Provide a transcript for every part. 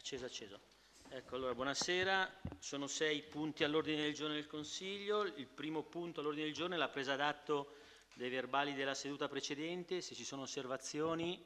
Acceso, acceso. Ecco, allora, buonasera. Sono 6 punti all'ordine del giorno del Consiglio. Il primo punto all'ordine del giorno è la presa d'atto dei verbali della seduta precedente. Se ci sono osservazioni?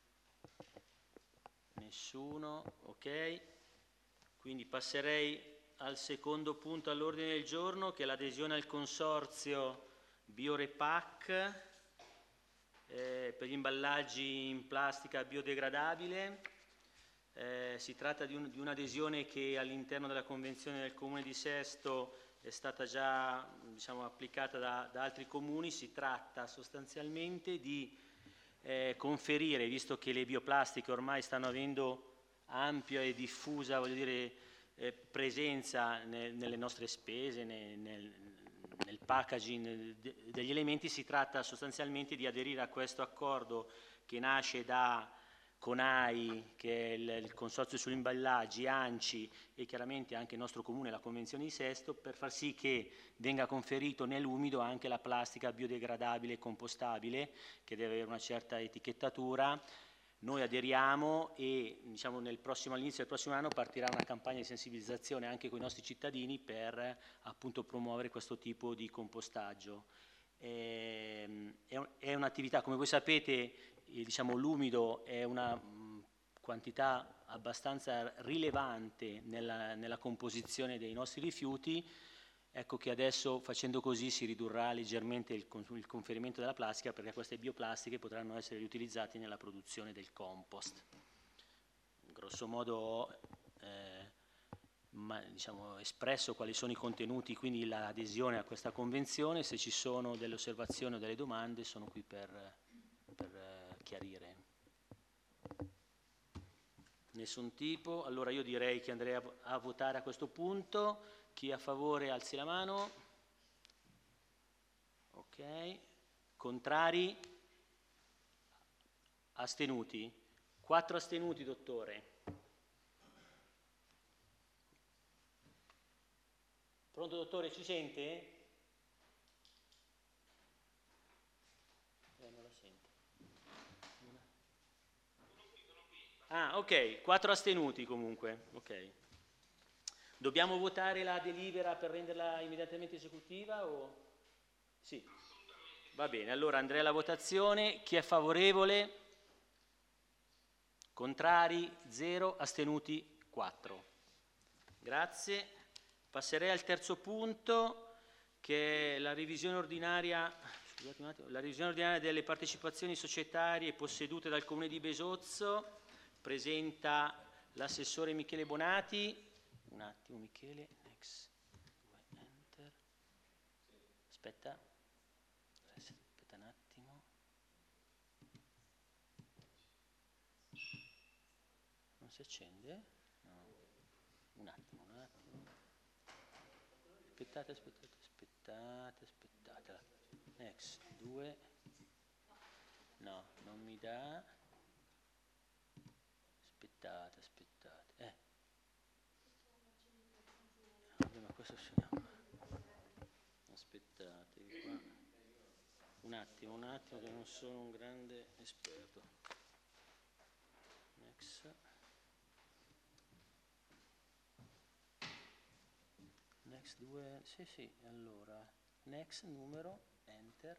Nessuno, ok. Quindi passerei al secondo punto all'ordine del giorno, che è l'adesione al consorzio Biorepack per gli imballaggi in plastica biodegradabile. Si tratta di un'adesione che all'interno della Convenzione del Comune di Sesto è stata già applicata da altri comuni. Si tratta sostanzialmente di conferire, visto che le bioplastiche ormai stanno avendo ampia e diffusa presenza nelle nostre spese, nel packaging degli elementi, si tratta sostanzialmente di aderire a questo accordo che nasce da CONAI, che è il Consorzio sugli imballaggi, ANCI e chiaramente anche il nostro Comune, la Convenzione di Sesto, per far sì che venga conferito nell'umido anche la plastica biodegradabile e compostabile, che deve avere una certa etichettatura. Noi aderiamo e all'inizio del prossimo anno partirà una campagna di sensibilizzazione anche con i nostri cittadini per appunto promuovere questo tipo di compostaggio. È un'attività, come voi sapete, l'umido è una quantità abbastanza rilevante nella composizione dei nostri rifiuti. Ecco che adesso facendo così si ridurrà leggermente il conferimento della plastica, perché queste bioplastiche potranno essere riutilizzate nella produzione del compost. Grosso modo ho espresso quali sono i contenuti, quindi l'adesione a questa convenzione. Se ci sono delle osservazioni o delle domande sono qui per chiarire. Nessun tipo. Allora io direi che andrei a votare a questo punto. Chi è a favore alzi la mano. Ok. Contrari? Astenuti? 4 astenuti, dottore. Pronto, dottore, ci sente? Non la sento. Ah, ok, 4 astenuti comunque. Ok. Dobbiamo votare la delibera per renderla immediatamente esecutiva o? Sì. Va bene, allora andrei alla votazione. Chi è favorevole? Contrari? 0. Astenuti? 4. Grazie. Passerei al terzo punto, che è la revisione ordinaria, scusate un attimo, la revisione ordinaria delle partecipazioni societarie possedute dal Comune di Besozzo. Presenta l'assessore Michele Bonati. Un attimo Michele, next, 2, enter. Aspetta un attimo. Non si accende? No. Un attimo. Aspettate. Next, 2. No, non mi dà. Aspettate. Vabbè, ma questo finiamo. Aspettate qua. Un attimo, che non sono un grande esperto. Next 2, sì, allora, next numero, enter.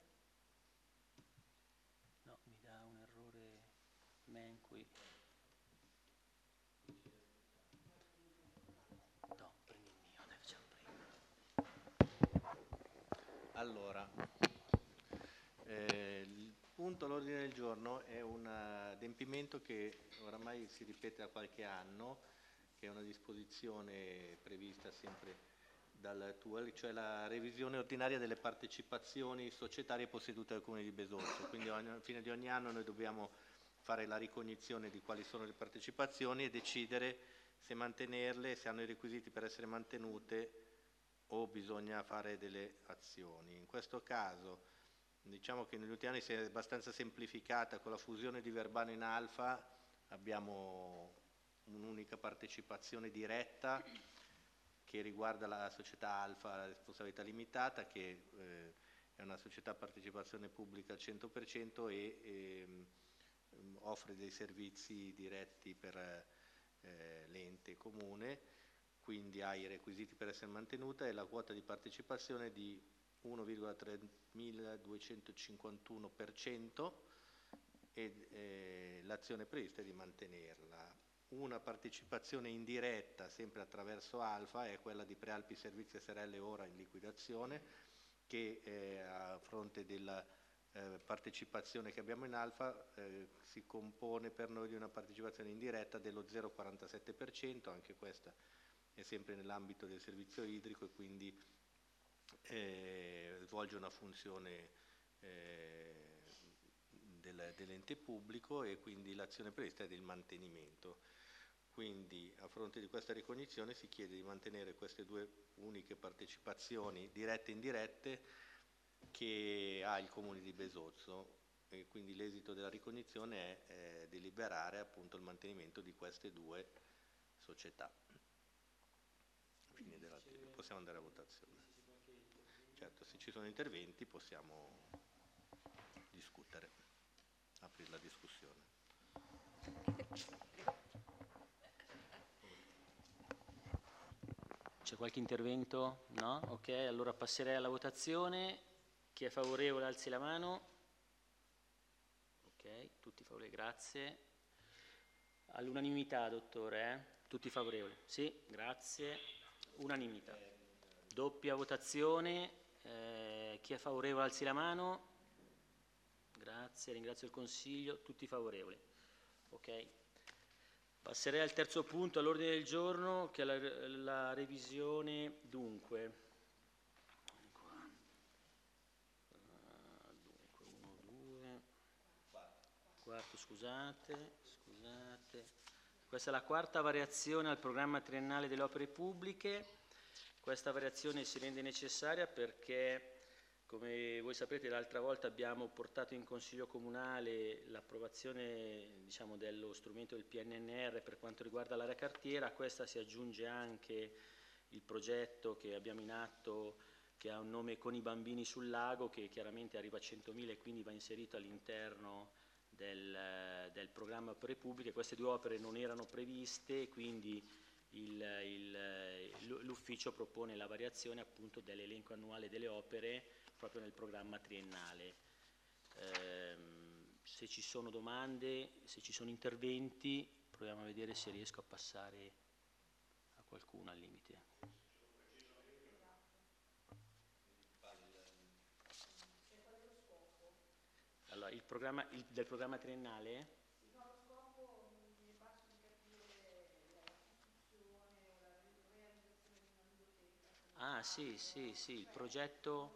No, mi dà un errore man qui. No, prendi il mio, dai, facciamo prima. Allora, il punto all'ordine del giorno è un adempimento che oramai si ripete da qualche anno, che è una disposizione prevista sempre dal TUEL, cioè la revisione ordinaria delle partecipazioni societarie possedute dal Comune di Besozzo. Quindi alla fine di ogni anno noi dobbiamo fare la ricognizione di quali sono le partecipazioni e decidere se mantenerle, se hanno i requisiti per essere mantenute o bisogna fare delle azioni. In questo caso diciamo che negli ultimi anni si è abbastanza semplificata. Con la fusione di Verbano in Alfa abbiamo un'unica partecipazione diretta che riguarda la società Alfa responsabilità limitata, che è una società a partecipazione pubblica al 100% e offre dei servizi diretti per l'ente comune, quindi ha i requisiti per essere mantenuta, e la quota di partecipazione è di 1,3251% e l'azione prevista è di mantenerla. Una partecipazione indiretta, sempre attraverso Alfa, è quella di Prealpi Servizi SRL, ora in liquidazione, che a fronte della partecipazione che abbiamo in Alfa si compone per noi di una partecipazione indiretta dello 0,47%, anche questa è sempre nell'ambito del servizio idrico e quindi svolge una funzione dell'ente pubblico, e quindi l'azione prevista è del mantenimento. Quindi a fronte di questa ricognizione si chiede di mantenere queste due uniche partecipazioni dirette e indirette che ha il Comune di Besozzo, e quindi l'esito della ricognizione è deliberare appunto il mantenimento di queste due società. Possiamo andare a votazione. Certo, se ci sono interventi possiamo discutere, aprire la discussione. C'è qualche intervento? No? Ok, allora passerei alla votazione. Chi è favorevole alzi la mano. Ok, tutti favorevoli, grazie. All'unanimità, dottore, Tutti favorevoli? Sì, grazie. Unanimità. Doppia votazione. Chi è favorevole alzi la mano. Grazie, ringrazio il Consiglio. Tutti favorevoli. Ok. Passerei al terzo punto all'ordine del giorno, che è la revisione. Dunque, 1, 2, quarto, scusate. Questa è la quarta variazione al programma triennale delle opere pubbliche. Questa variazione si rende necessaria perché, come voi saprete, l'altra volta abbiamo portato in Consiglio Comunale l'approvazione, diciamo, dello strumento del PNNR per quanto riguarda l'area cartiera. A questa si aggiunge anche il progetto che abbiamo in atto, che ha un nome Con i bambini sul lago, che chiaramente arriva a 100.000 e quindi va inserito all'interno del programma opere pubbliche. Queste due opere non erano previste, quindi l'ufficio propone la variazione appunto dell'elenco annuale delle opere proprio nel programma triennale. Se ci sono domande, se ci sono interventi, proviamo a vedere se riesco a passare a qualcuno al limite. Allora, il programma del programma triennale? Ah, sì, il progetto.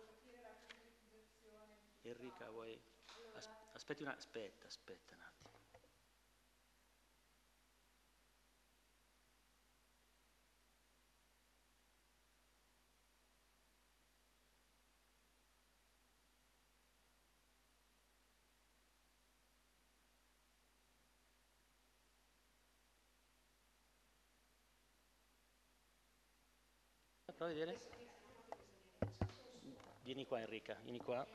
Enrica, vuoi? Aspetta un attimo. Prova a vedere. Vieni qua, Enrica, vieni qua.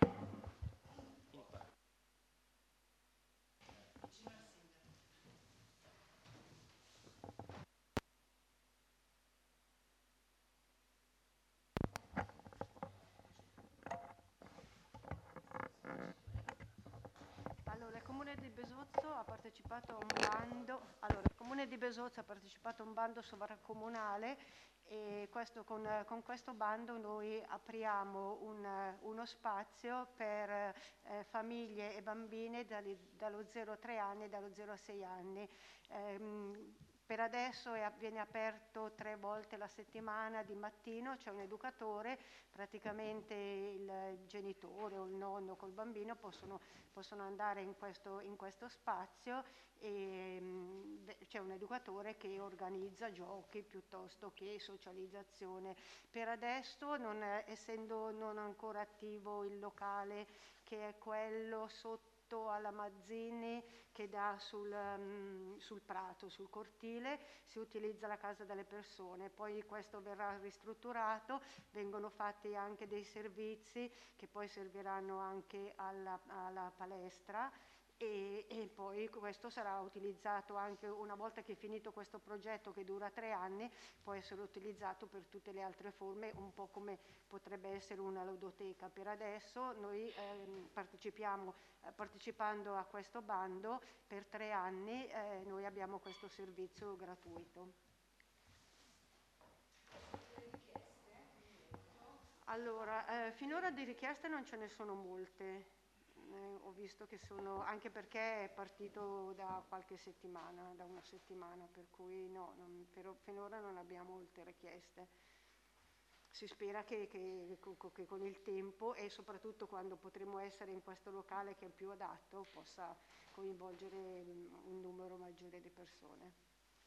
Allora, il Comune di Besozzo ha partecipato a un bando. Allora, il Comune di Besozzo ha partecipato a un bando sovracomunale, e con questo bando noi apriamo uno spazio per famiglie e bambine dallo 0 a 3 anni e dallo 0 a 6 anni. Per adesso viene aperto 3 volte la settimana, di mattino c'è un educatore, praticamente il genitore o il nonno col bambino possono andare in questo spazio, e c'è un educatore che organizza giochi piuttosto che socializzazione. Per adesso, essendo non ancora attivo il locale, che è quello sotto alla Mazzini che dà sul prato, sul cortile, si utilizza la casa delle persone. Poi questo verrà ristrutturato, vengono fatti anche dei servizi che poi serviranno anche alla palestra, e poi questo sarà utilizzato anche una volta che è finito questo progetto che dura 3 anni, può essere utilizzato per tutte le altre forme, un po' come potrebbe essere una ludoteca. Per adesso noi partecipando a questo bando per 3 anni noi abbiamo questo servizio gratuito. Allora, finora di richieste non ce ne sono molte. Ho visto che sono, anche perché è partito da qualche settimana, da una settimana, per cui no, finora non abbiamo molte richieste. Si spera che con il tempo e soprattutto quando potremo essere in questo locale che è più adatto possa coinvolgere un numero maggiore di persone.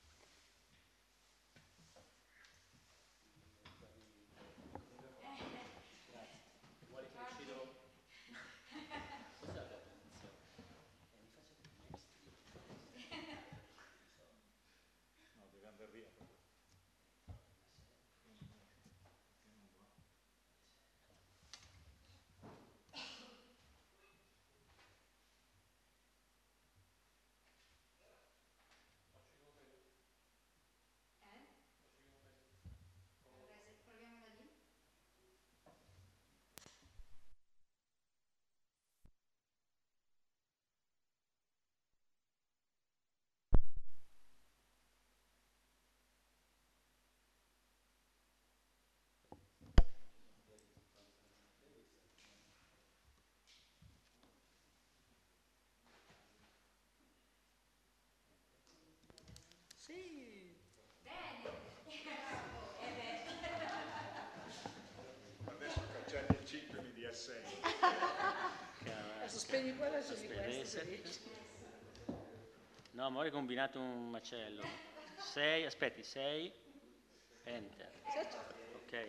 Sì. Bene. Adesso cancelli il 5 mi dia 6. Adesso spegni quello e accendi questo. No, ma ora hai combinato un macello. 6, aspetti, 6, enter. Ok.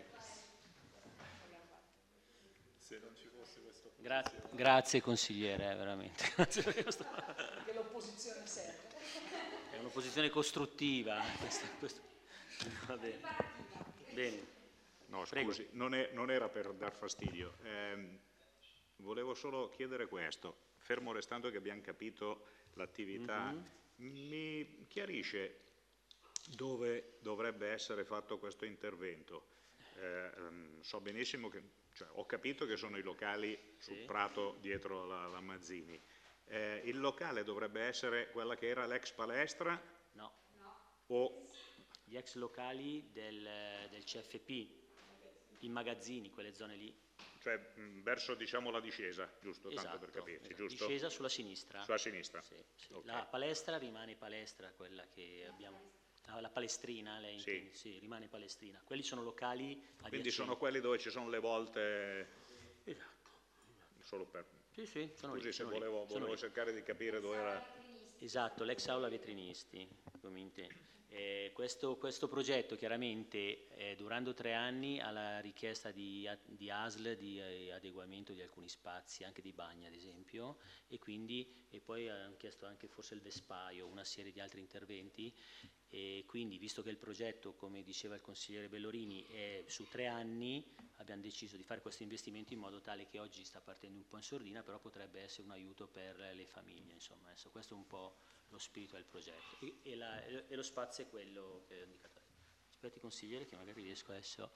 Se non ci fosse questo. Grazie consigliere, veramente. Che l'opposizione serve. È un'opposizione costruttiva. Questo. Va bene. Bene. No, scusi, non era per dar fastidio. Volevo solo chiedere questo. Fermo restando che abbiamo capito l'attività, mi chiarisce dove dovrebbe essere fatto questo intervento? So benissimo che, cioè, ho capito che sono i locali sul prato dietro la Mazzini. Il locale dovrebbe essere quella che era l'ex palestra? No. O Gli ex locali del CFP, i magazzini, quelle zone lì. cioè verso, diciamo, la discesa, giusto? Esatto, Tanto per capirci, esatto. giusto? Discesa sulla sinistra. Sulla sinistra. Sì, sì. Okay. La palestra rimane palestra, quella che abbiamo. La palestrina, lei Sì. intende? Sì, rimane palestrina. Quelli sono locali adiacenti. Quindi sono quelli dove ci sono le volte. Esatto. Solo per. Sì, sono Scusi lì. se Sono lì, volevo sono lì. cercare di capire dove era. Esatto, l'ex aula vetrinisti, come intende. Questo progetto chiaramente durando 3 anni alla richiesta di ASL di adeguamento di alcuni spazi, anche di bagni ad esempio, e poi hanno chiesto anche forse il vespaio, una serie di altri interventi, e quindi visto che il progetto, come diceva il consigliere Bellorini, è su 3 anni, abbiamo deciso di fare questo investimento in modo tale che oggi sta partendo un po' in sordina, però potrebbe essere un aiuto per le famiglie, insomma. Adesso questo è un po' lo spirito del progetto e lo spazio è quello che ho indicato. Aspetti consigliere che magari riesco adesso.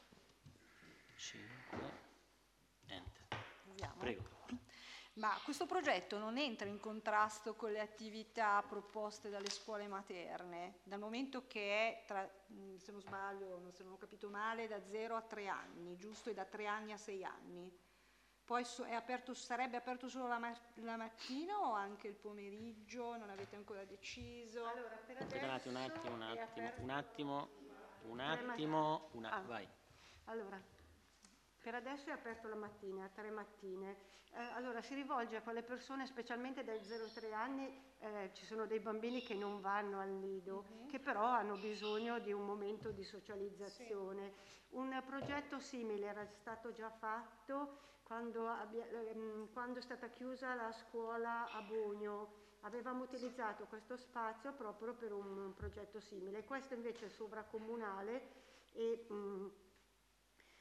5, enter. Prego. Ma questo progetto non entra in contrasto con le attività proposte dalle scuole materne, dal momento che è, se non sbaglio, se non ho capito male, da 0 a 3 anni, giusto? E da 3 anni a 6 anni. Poi sarebbe aperto solo la mattina o anche il pomeriggio? Non avete ancora deciso? Allora, per adesso un attimo, vai. Allora, per adesso è aperto la mattina, 3 mattine. Allora, si rivolge a quelle persone, specialmente dai 0 ai 3 anni, ci sono dei bambini che non vanno al nido, che però hanno bisogno di un momento di socializzazione. Sì. Un progetto simile era stato già fatto quando è stata chiusa la scuola a Bugno. Avevamo utilizzato questo spazio proprio per un progetto simile. Questo invece è sovracomunale e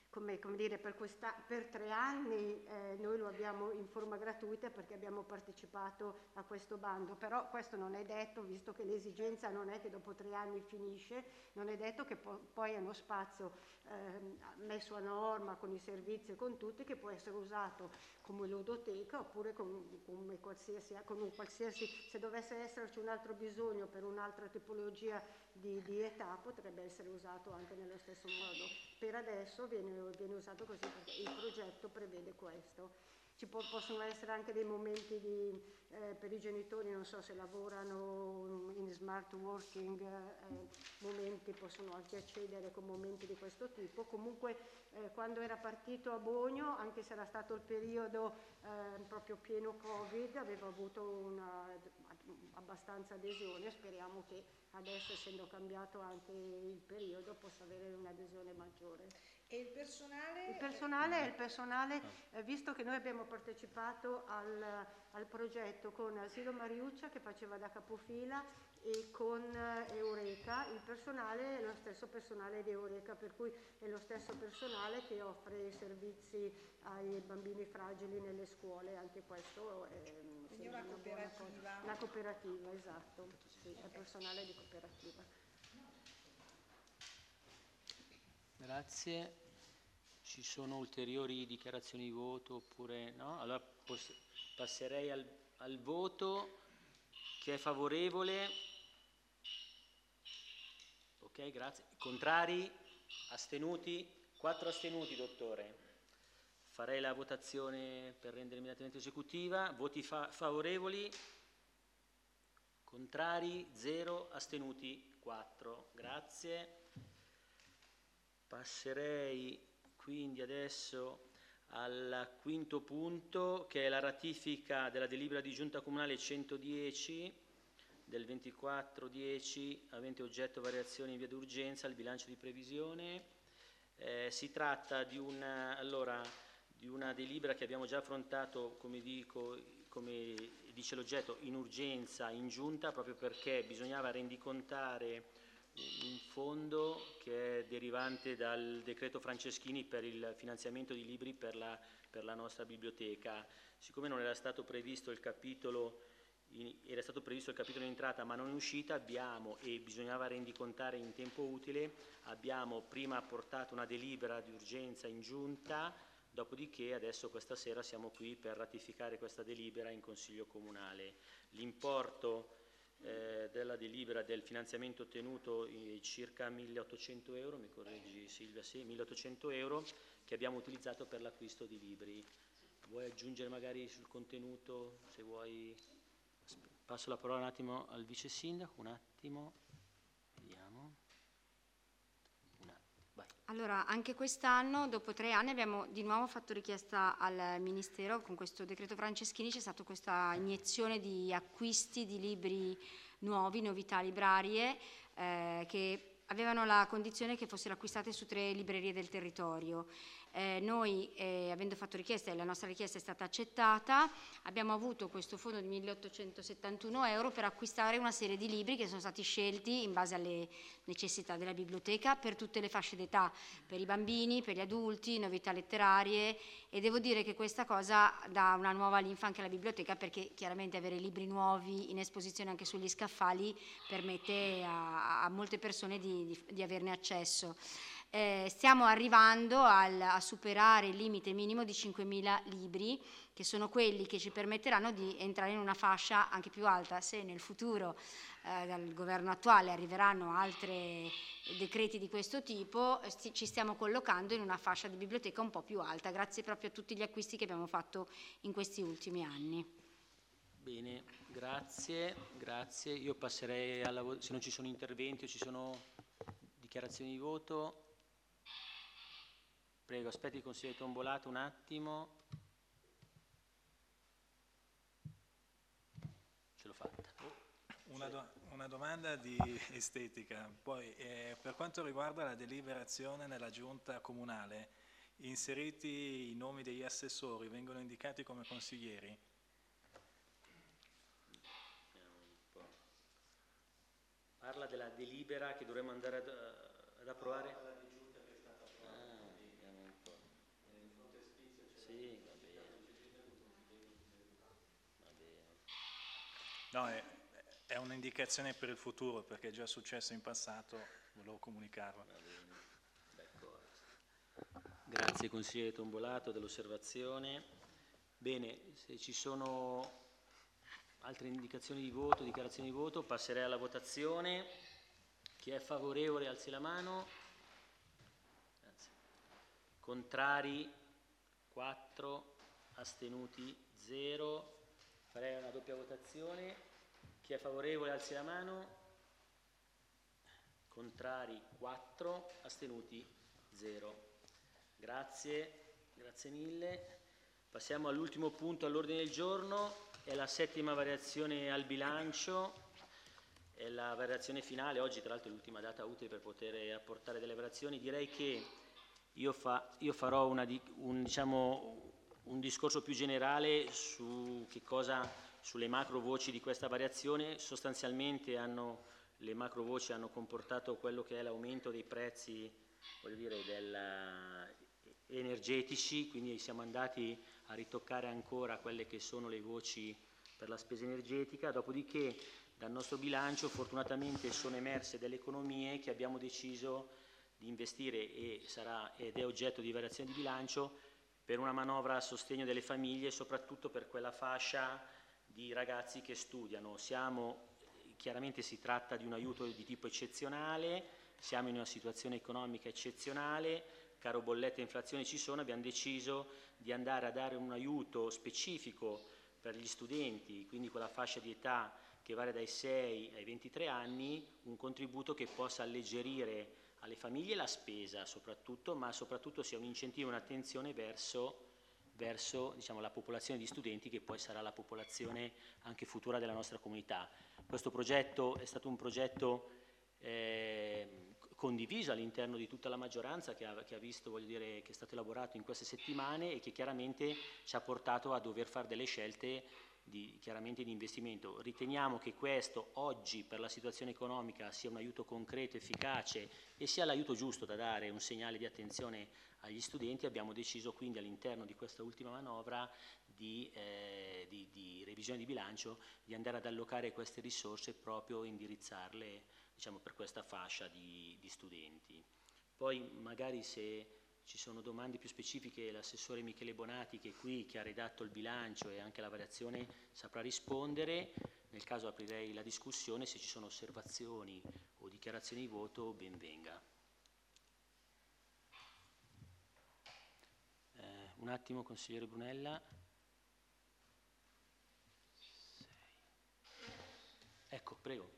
come dire, per 3 anni noi lo abbiamo in forma gratuita perché abbiamo partecipato a questo bando, però questo non è detto, visto che l'esigenza non è che dopo 3 anni finisce, non è detto che poi è uno spazio messo a norma con i servizi e con tutti, che può essere usato come ludoteca oppure con un qualsiasi, se dovesse esserci un altro bisogno per un'altra tipologia di età, potrebbe essere usato anche nello stesso modo. Per adesso viene usato così perché il progetto prevede questo. Possono essere anche dei momenti per i genitori, non so se lavorano in smart working, momenti, possono anche accedere con momenti di questo tipo. Comunque quando era partito a Bogno, anche se era stato il periodo proprio pieno Covid, aveva avuto abbastanza adesione. Speriamo che adesso, essendo cambiato anche il periodo, possa avere un'adesione maggiore. E il personale? Il personale, visto che noi abbiamo partecipato al progetto con Silo Mariuccia che faceva da capofila e con Eureka, il personale è lo stesso personale di Eureka, per cui è lo stesso personale che offre servizi ai bambini fragili nelle scuole, anche questo è una cooperativa. Una cooperativa, esatto, sì, è personale di cooperativa. Grazie. Ci sono ulteriori dichiarazioni di voto oppure no? Allora passerei al voto. Chi è favorevole? Ok, grazie. Contrari? Astenuti? 4 astenuti, dottore. Farei la votazione per rendere immediatamente esecutiva. Voti favorevoli? Contrari? 0. Astenuti? 4. Grazie. Passerei quindi adesso al quinto punto, che è la ratifica della delibera di Giunta Comunale 110 del 24/10, avente oggetto variazioni in via d'urgenza al bilancio di previsione. Si tratta di una delibera che abbiamo già affrontato, come dice l'oggetto, in urgenza in Giunta, proprio perché bisognava rendicontare un fondo che è derivante dal decreto Franceschini per il finanziamento di libri per la nostra biblioteca. Siccome non era stato previsto il capitolo, era stato previsto il capitolo in entrata ma non in uscita, e bisognava rendicontare in tempo utile, abbiamo prima portato una delibera di urgenza in Giunta, dopodiché adesso questa sera siamo qui per ratificare questa delibera in Consiglio Comunale. L'importo della delibera del finanziamento ottenuto circa 1.800 euro, mi correggi Silvia, sì, 1.800 euro che abbiamo utilizzato per l'acquisto di libri. Vuoi aggiungere magari sul contenuto, se vuoi? Passo la parola un attimo al vice sindaco, un attimo, vediamo. Vai. Allora, anche quest'anno, dopo 3 anni, abbiamo di nuovo fatto richiesta al Ministero. Con questo decreto Franceschini c'è stata questa iniezione di acquisti di libri nuovi, novità librarie, che avevano la condizione che fossero acquistate su 3 librerie del territorio. Noi, avendo fatto richiesta e la nostra richiesta è stata accettata, abbiamo avuto questo fondo di 1.871 euro per acquistare una serie di libri che sono stati scelti in base alle necessità della biblioteca per tutte le fasce d'età, per i bambini, per gli adulti, novità letterarie, e devo dire che questa cosa dà una nuova linfa anche alla biblioteca, perché chiaramente avere libri nuovi in esposizione anche sugli scaffali permette a molte persone di averne accesso. Stiamo arrivando a superare il limite minimo di 5.000 libri, che sono quelli che ci permetteranno di entrare in una fascia anche più alta. Se nel futuro dal governo attuale arriveranno altri decreti di questo tipo, ci stiamo collocando in una fascia di biblioteca un po' più alta, grazie proprio a tutti gli acquisti che abbiamo fatto in questi ultimi anni. Bene, grazie. Io passerei alla votazione, se non ci sono interventi o ci sono dichiarazioni di voto. Prego, aspetti il consigliere Tombolato un attimo. Ce l'ho fatta. Una domanda di estetica. Poi, per quanto riguarda la deliberazione nella giunta comunale, inseriti i nomi degli assessori, vengono indicati come consiglieri? Parla della delibera che dovremmo andare ad approvare? No, è un'indicazione per il futuro, perché è già successo in passato, volevo comunicarlo. Grazie consigliere Tombolato dell'osservazione. Bene, se ci sono altre indicazioni di voto, dichiarazioni di voto, passerei alla votazione. Chi è favorevole alzi la mano. Grazie. Contrari 4, astenuti 0. Farei una doppia votazione. Chi è favorevole alzi la mano. Contrari 4, astenuti 0. Grazie, grazie mille. Passiamo all'ultimo punto all'ordine del giorno, è la 7ª variazione al bilancio, è la variazione finale. Oggi tra l'altro è l'ultima data utile per poter apportare delle variazioni. Direi che io farò un discorso più generale su sulle macro voci di questa variazione. Sostanzialmente le macro voci hanno comportato quello che è l'aumento dei prezzi, voglio dire, energetici, quindi siamo andati a ritoccare ancora quelle che sono le voci per la spesa energetica. Dopodiché dal nostro bilancio fortunatamente sono emerse delle economie che abbiamo deciso di investire ed è oggetto di variazione di bilancio per una manovra a sostegno delle famiglie, soprattutto per quella fascia di ragazzi che studiano. Chiaramente si tratta di un aiuto di tipo eccezionale, siamo in una situazione economica eccezionale, caro bollette e inflazione ci sono, abbiamo deciso di andare a dare un aiuto specifico per gli studenti, quindi quella fascia di età che varia dai 6 ai 23 anni, un contributo che possa alleggerire alle famiglie la spesa soprattutto, ma soprattutto sia un incentivo, un'attenzione verso diciamo, la popolazione di studenti, che poi sarà la popolazione anche futura della nostra comunità. Questo progetto è stato un progetto condiviso all'interno di tutta la maggioranza, che ha visto, voglio dire, che è stato elaborato in queste settimane e che chiaramente ci ha portato a dover fare delle scelte chiaramente di investimento. Riteniamo che questo oggi per la situazione economica sia un aiuto concreto, efficace e sia l'aiuto giusto da dare, un segnale di attenzione agli studenti. Abbiamo deciso quindi all'interno di questa ultima manovra di revisione di bilancio di andare ad allocare queste risorse, proprio indirizzarle, diciamo, per questa fascia di studenti. Poi magari se ci sono domande più specifiche, l'assessore Michele Bonati, che è qui, che ha redatto il bilancio e anche la variazione, saprà rispondere. Nel caso aprirei la discussione, se ci sono osservazioni o dichiarazioni di voto, ben venga. Un attimo, consigliere Brunella. Ecco, prego.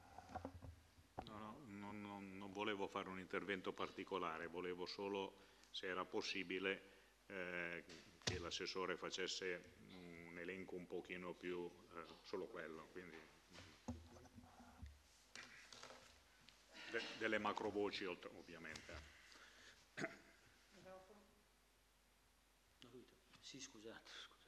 Non volevo fare un intervento particolare, volevo solo, se era possibile, che l'assessore facesse un elenco un pochino più, solo quello, quindi delle macro voci ovviamente. Sì, scusate.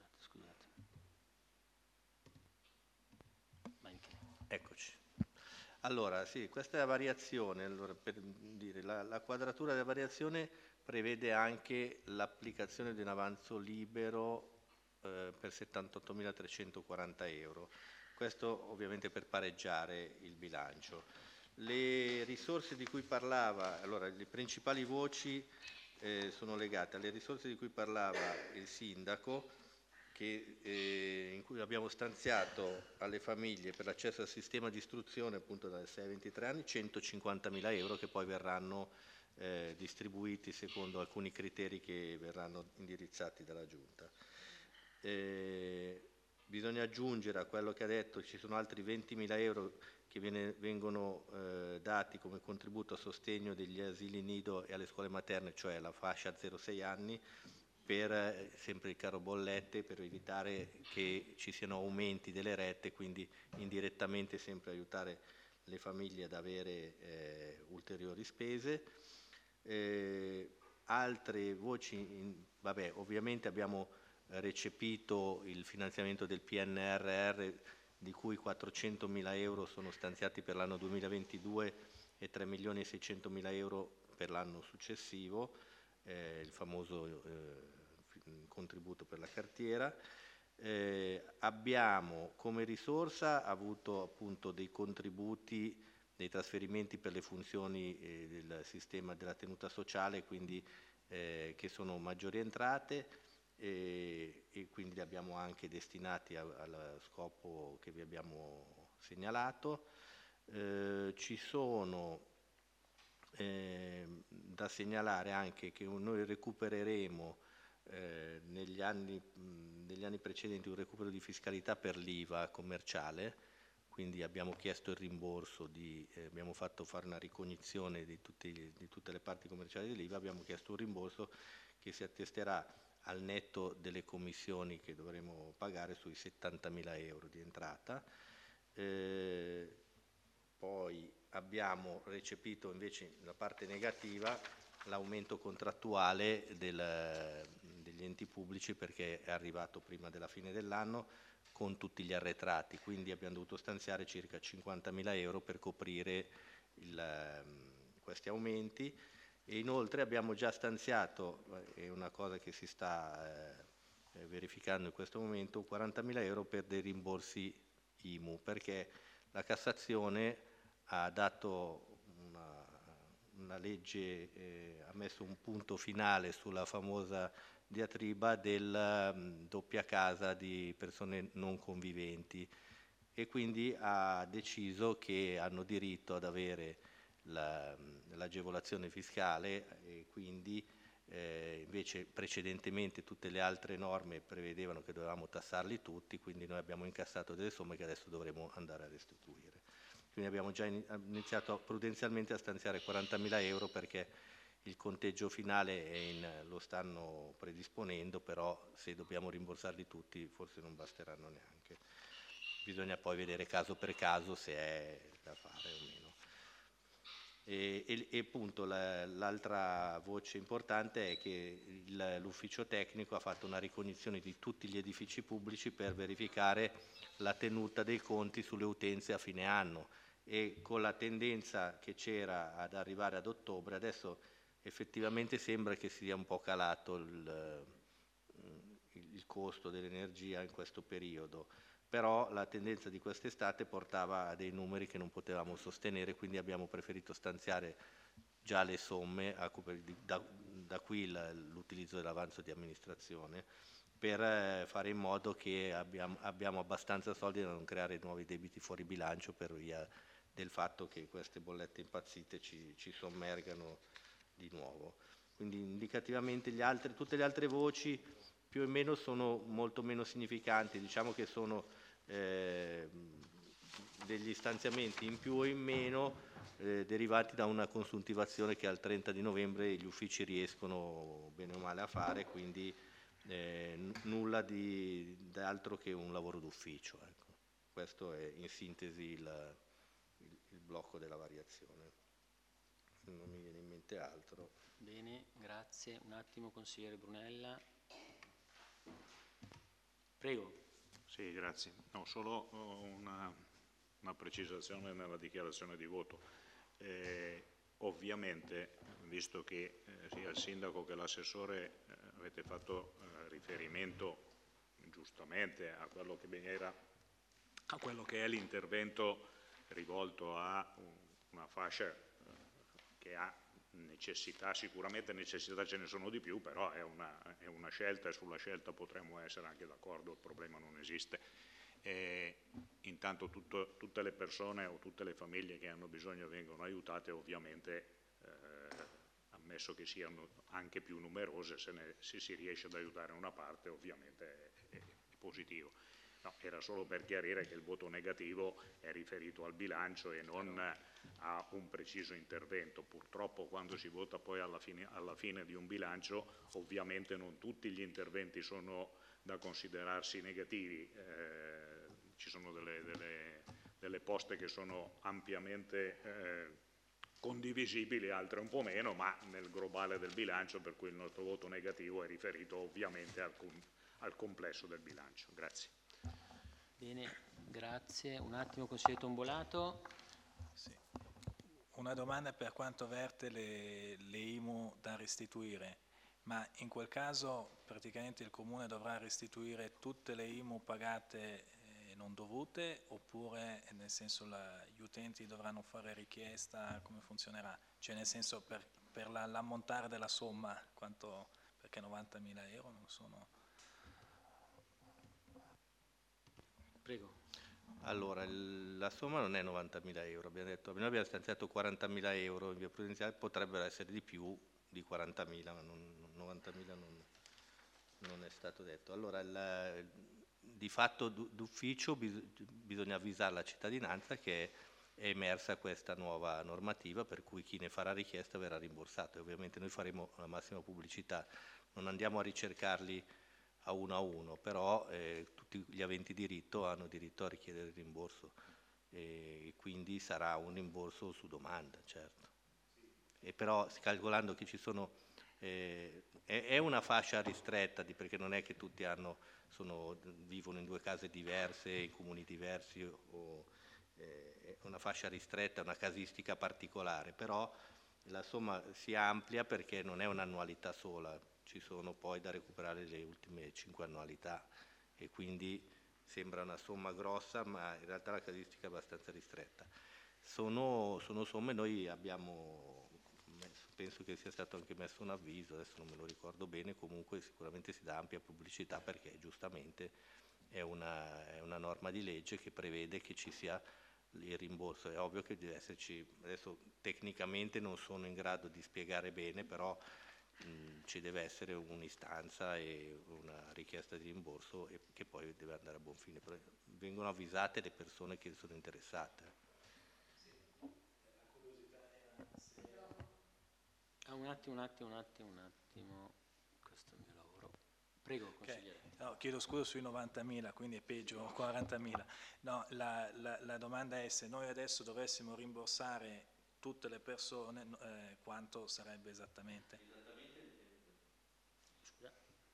Eccoci. Allora, sì, questa è la variazione. Allora, per dire, la quadratura della variazione prevede anche l'applicazione di un avanzo libero per 78.340 euro. Questo ovviamente per pareggiare il bilancio. Le risorse di cui parlava, allora, le principali voci sono legate alle risorse di cui parlava il sindaco, in cui abbiamo stanziato alle famiglie per l'accesso al sistema di istruzione, appunto dai 6 ai 23 anni, 150.000 euro, che poi verranno distribuiti secondo alcuni criteri che verranno indirizzati dalla Giunta. Bisogna aggiungere a quello che ha detto, ci sono altri 20.000 euro che vengono dati come contributo a sostegno degli asili nido e alle scuole materne, cioè la fascia 0-6 anni, per sempre il caro bollette, per evitare che ci siano aumenti delle rette, quindi indirettamente sempre aiutare le famiglie ad avere ulteriori spese. Altre voci, ovviamente abbiamo recepito il finanziamento del PNRR, di cui 400.000 euro sono stanziati per l'anno 2022 e 3.600.000 euro per l'anno successivo, il famoso contributo per la cartiera. abbiamo come risorsa avuto appunto dei contributi, dei trasferimenti per le funzioni del sistema della tenuta sociale, quindi che sono maggiori entrate, e quindi li abbiamo anche destinati al scopo che vi abbiamo segnalato. Ci sono da segnalare anche che noi recupereremo negli anni precedenti un recupero di fiscalità per l'IVA commerciale, quindi abbiamo chiesto il rimborso abbiamo fatto fare una ricognizione di tutte le parti commerciali dell'IVA, abbiamo chiesto un rimborso che si attesterà al netto delle commissioni che dovremo pagare sui 70.000 euro di entrata. Poi abbiamo recepito invece la parte negativa, l'aumento contrattuale degli enti pubblici, perché è arrivato prima della fine dell'anno con tutti gli arretrati, quindi abbiamo dovuto stanziare circa 50.000 euro per coprire questi aumenti, e inoltre abbiamo già stanziato, è una cosa che si sta verificando in questo momento, 40.000 euro per dei rimborsi IMU, perché la Cassazione ha dato una legge, ha messo un punto finale sulla famosa diatriba del doppia casa di persone non conviventi, e quindi ha deciso che hanno diritto ad avere l'agevolazione fiscale, e quindi invece precedentemente tutte le altre norme prevedevano che dovevamo tassarli tutti, quindi noi abbiamo incassato delle somme che adesso dovremo andare a restituire. Quindi abbiamo già iniziato prudenzialmente a stanziare 40.000 euro, perché il conteggio finale lo stanno predisponendo, però se dobbiamo rimborsarli tutti forse non basteranno neanche. Bisogna poi vedere caso per caso se è da fare o meno. E appunto l'altra voce importante è che l'ufficio tecnico ha fatto una ricognizione di tutti gli edifici pubblici per verificare la tenuta dei conti sulle utenze a fine anno, e con la tendenza che c'era ad arrivare ad ottobre, adesso effettivamente sembra che sia un po' calato il costo dell'energia in questo periodo, però la tendenza di quest'estate portava a dei numeri che non potevamo sostenere, quindi abbiamo preferito stanziare già le somme, da qui l'utilizzo dell'avanzo di amministrazione, per fare in modo che abbiamo abbastanza soldi da non creare nuovi debiti fuori bilancio, per via del fatto che queste bollette impazzite ci sommergano di nuovo. Quindi indicativamente tutte le altre voci più o meno sono molto meno significanti, diciamo che sono degli stanziamenti in più o in meno derivati da una consuntivazione che al 30 di novembre gli uffici riescono bene o male a fare, quindi nulla di altro che un lavoro d'ufficio. Ecco. Questo è in sintesi il blocco della variazione. Non mi viene in mente altro. Bene, grazie. Un attimo, consigliere Brunella. Prego. Sì, grazie. No, solo una precisazione nella dichiarazione di voto. Ovviamente, visto che sia il sindaco che l'assessore avete fatto riferimento giustamente a quello che è l'intervento rivolto a una fascia che ha necessità, sicuramente necessità ce ne sono di più, però è una scelta, e sulla scelta potremmo essere anche d'accordo, il problema non esiste. Intanto tutte le persone o tutte le famiglie che hanno bisogno vengono aiutate, ovviamente ammesso che siano anche più numerose, se si riesce ad aiutare una parte ovviamente è positivo. No, era solo per chiarire che il voto negativo è riferito al bilancio e non a un preciso intervento. Purtroppo quando si vota poi alla fine di un bilancio, ovviamente non tutti gli interventi sono da considerarsi negativi, ci sono delle poste che sono ampiamente condivisibili, altre un po' meno, ma nel globale del bilancio, per cui il nostro voto negativo è riferito ovviamente al complesso del bilancio. Grazie. Bene, grazie. Un attimo, consigliere Tombolato. Sì. Una domanda per quanto verte le IMU da restituire. Ma in quel caso praticamente il Comune dovrà restituire tutte le IMU pagate non dovute, oppure nel senso gli utenti dovranno fare richiesta? Come funzionerà? Cioè nel senso per l'ammontare della somma, perché 90.000 euro non sono... Prego. Allora, la somma non è 90.000 euro, abbiamo detto, noi abbiamo stanziato 40.000 euro, in via prudenziale potrebbero essere di più di 40.000, ma 90.000 non è stato detto. Allora, di fatto d'ufficio bisogna avvisare la cittadinanza che è emersa questa nuova normativa, per cui chi ne farà richiesta verrà rimborsato, e ovviamente noi faremo la massima pubblicità, non andiamo a ricercarli a uno, però tutti gli aventi diritto hanno diritto a richiedere il rimborso, e quindi sarà un rimborso su domanda, certo. E però calcolando che ci sono, è una fascia ristretta, perché non è che tutti vivono in due case diverse, in comuni diversi, è una fascia ristretta, una casistica particolare, però la somma si amplia perché non è un'annualità sola, ci sono poi da recuperare le ultime 5 annualità, e quindi sembra una somma grossa, ma in realtà la casistica è abbastanza ristretta. Sono somme, noi abbiamo penso che sia stato anche messo un avviso, adesso non me lo ricordo bene, comunque sicuramente si dà ampia pubblicità, perché giustamente è una norma di legge che prevede che ci sia il rimborso. È ovvio che deve esserci, adesso tecnicamente non sono in grado di spiegare bene, però ci deve essere un'istanza e una richiesta di rimborso, e che poi deve andare a buon fine. Vengono avvisate le persone che sono interessate. Un attimo, questo è il mio lavoro. Prego, consigliere. No, chiedo scusa sui 90.000, quindi è peggio 40.000. No, la domanda è: se noi adesso dovessimo rimborsare tutte le persone, quanto sarebbe esattamente? Scusa.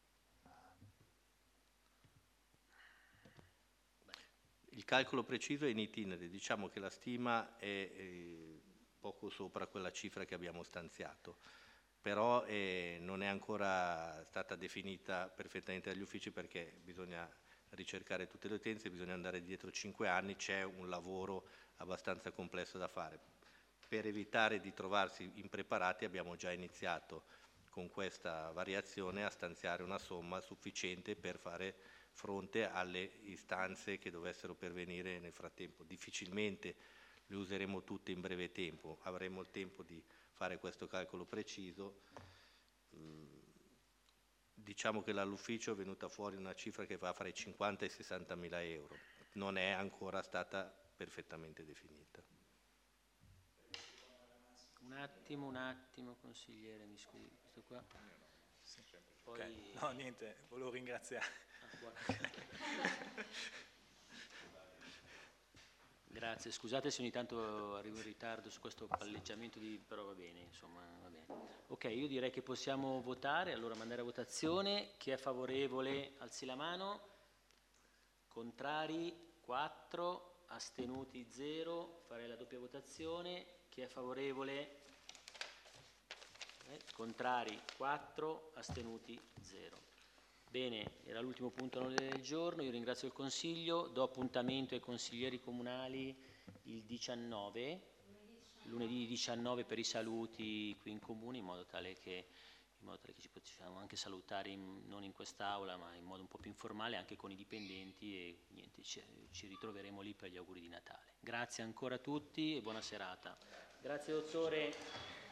Il calcolo preciso è in itinere, diciamo che la stima è poco sopra quella cifra che abbiamo stanziato, però non è ancora stata definita perfettamente dagli uffici, perché bisogna ricercare tutte le utenze, bisogna andare dietro 5 anni, c'è un lavoro abbastanza complesso da fare. Per evitare di trovarsi impreparati abbiamo già iniziato con questa variazione a stanziare una somma sufficiente per fare fronte alle istanze che dovessero pervenire nel frattempo. Difficilmente le useremo tutte in breve tempo, avremo il tempo di fare questo calcolo preciso. Diciamo che dall'ufficio è venuta fuori una cifra che va fra i 50 e i 60.000 euro, non è ancora stata perfettamente definita. Un attimo, consigliere, mi scusi, questo qua. Poi... Okay. No, niente, volevo ringraziare. Grazie, scusate se ogni tanto arrivo in ritardo su questo palleggiamento, però va bene, insomma, va bene. Ok, io direi che possiamo votare, allora mandare a votazione. Chi è favorevole alzi la mano, contrari 4, astenuti 0, farei la doppia votazione. Chi è favorevole? Contrari 4, astenuti 0. Bene, era l'ultimo punto all'ordine del giorno. Io ringrazio il Consiglio, do appuntamento ai consiglieri comunali il 19, lunedì 19, per i saluti qui in Comune, in modo tale che ci possiamo anche salutare non in quest'aula, ma in modo un po' più informale, anche con i dipendenti, e niente, ci ritroveremo lì per gli auguri di Natale. Grazie ancora a tutti e buona serata. Grazie dottore.